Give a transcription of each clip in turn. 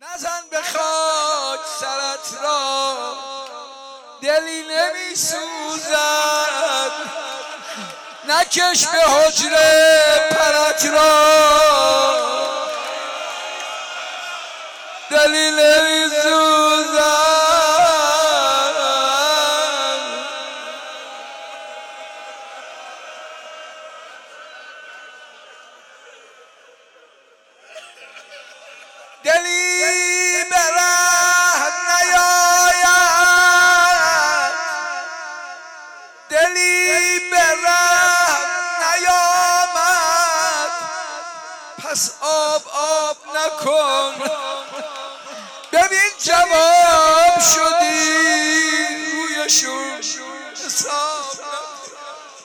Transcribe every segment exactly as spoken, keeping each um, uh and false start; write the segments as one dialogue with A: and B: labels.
A: نزن به خاک سرت را، دلی نمی سوزد. نکش به حجره پرت را، دلی نمی سوزد. دلی به ره نیاید، دلی به ره نیامد، پس آب آب نکن. ببین جواب شدی رویشون حساب نکن.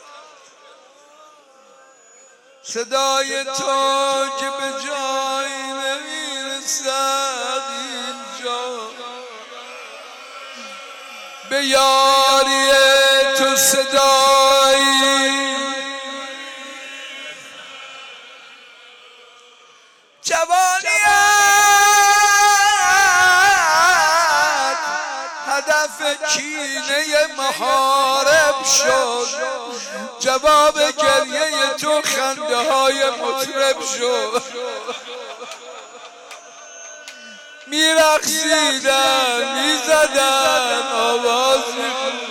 A: صدای تو که به جایی نمیرسد اینجا، به یاری تو صدایی. جوانیت هدف کینه محارب شد، جواب گریه تو خنده های مطرب شد. میرقصیدن میزدن آواز میخوندن،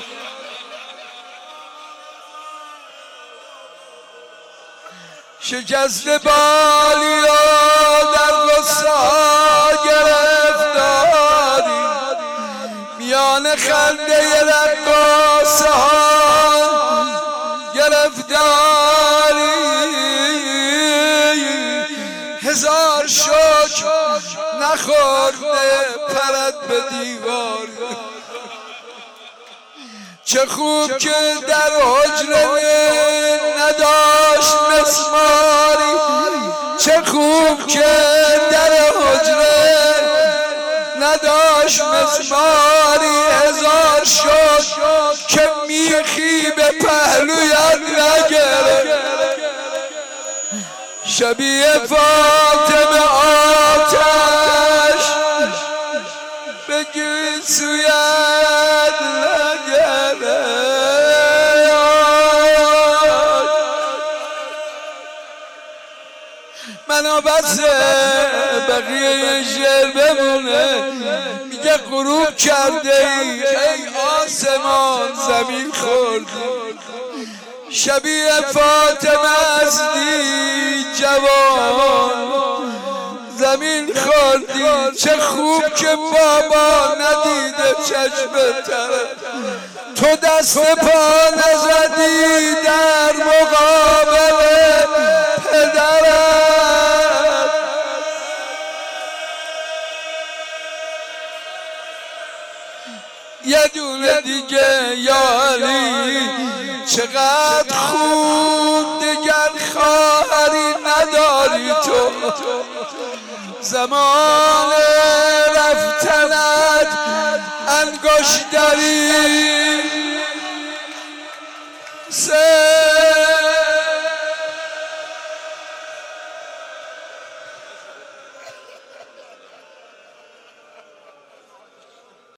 A: شکست بالی و در غصه ها گرفتاری، میان خنده رقاصه ها گرفتاری. هزار شکر نخورده پرت به دیوار. چه خوب که در حجره نداشت مسماری، چه خوب که در حجره نداشت مسماری. هزار شکر که میخی به پهلویت نگرفت، شبیه فاطمه آتش به گیسویت نگرفت. منو بسه بقیه شعر بمونه. میگه غروب کرده ای ای آسمان زمین خوردی، شبیه فاطمه هستی جوان زمین خوردی. چه خوب که بابا ندیده چشم طرف، تو دست پا نزدی در مقابل پدرت. یه دونه دیگه یا علی، چقدر خوب دگر خواهری نداری تو. زمان رفتنت انگشتری